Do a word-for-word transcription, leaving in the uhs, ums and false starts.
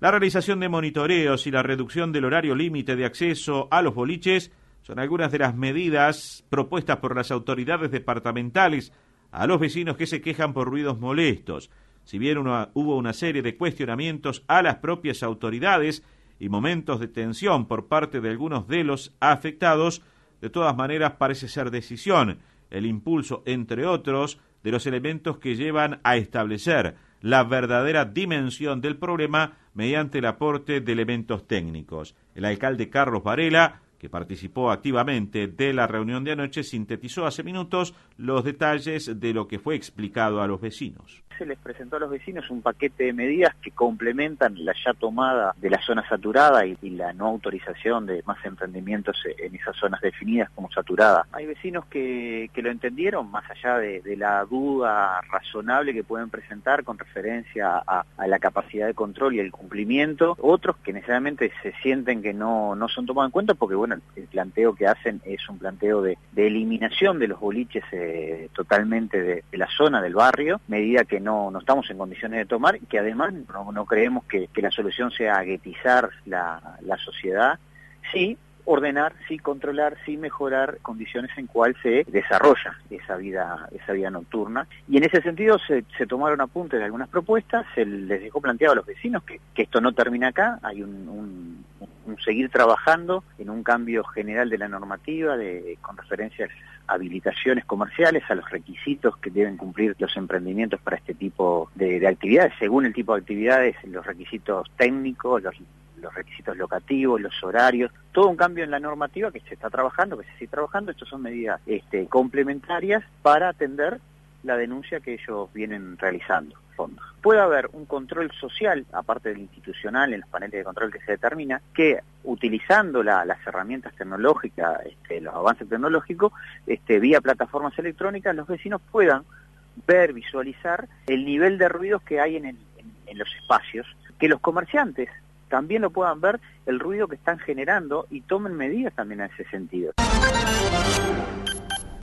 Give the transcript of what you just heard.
La realización de monitoreos y la reducción del horario límite de acceso a los boliches son algunas de las medidas propuestas por las autoridades departamentales a los vecinos que se quejan por ruidos molestos. Si bien uno, hubo una serie de cuestionamientos a las propias autoridades y momentos de tensión por parte de algunos de los afectados, de todas maneras parece ser decisión, el impulso, entre otros, de los elementos que llevan a establecer la verdadera dimensión del problema mediante el aporte de elementos técnicos. El alcalde Carlos Varela, que participó activamente de la reunión de anoche, sintetizó hace minutos los detalles de lo que fue explicado a los vecinos. Se les presentó a los vecinos un paquete de medidas que complementan la ya tomada de la zona saturada y, y la no autorización de más emprendimientos en esas zonas definidas como saturadas. Hay vecinos que, que lo entendieron, más allá de, de la duda razonable que pueden presentar con referencia a, a la capacidad de control y el cumplimiento. Otros que necesariamente se sienten que no, no son tomados en cuenta porque, bueno, el planteo que hacen es un planteo de, de eliminación de los boliches eh, totalmente de, de la zona, del barrio, medida que no No, no estamos en condiciones de tomar y que además no, no creemos que, que la solución sea guetizar la, la sociedad, sí ordenar, sí controlar, sí mejorar condiciones en cual se desarrolla esa vida esa vida nocturna. Y en ese sentido se, se tomaron apuntes de algunas propuestas, se les dejó planteado a los vecinos que, que esto no termina acá, hay un, un, un seguir trabajando en un cambio general de la normativa de, con referencia a habilitaciones comerciales, a los requisitos que deben cumplir los emprendimientos para este tipo de, de actividades, según el tipo de actividades, los requisitos técnicos, los los requisitos locativos, los horarios, todo un cambio en la normativa que se está trabajando, que se sigue trabajando. Estas son medidas este, complementarias para atender la denuncia que ellos vienen realizando. Puede haber un control social, aparte del institucional, en los paneles de control que se determina, que utilizando la, las herramientas tecnológicas, este, los avances tecnológicos, este, vía plataformas electrónicas, los vecinos puedan ver, visualizar el nivel de ruidos que hay en, el, en, en los espacios, que los comerciantes también lo puedan ver, el ruido que están generando y tomen medidas también en ese sentido.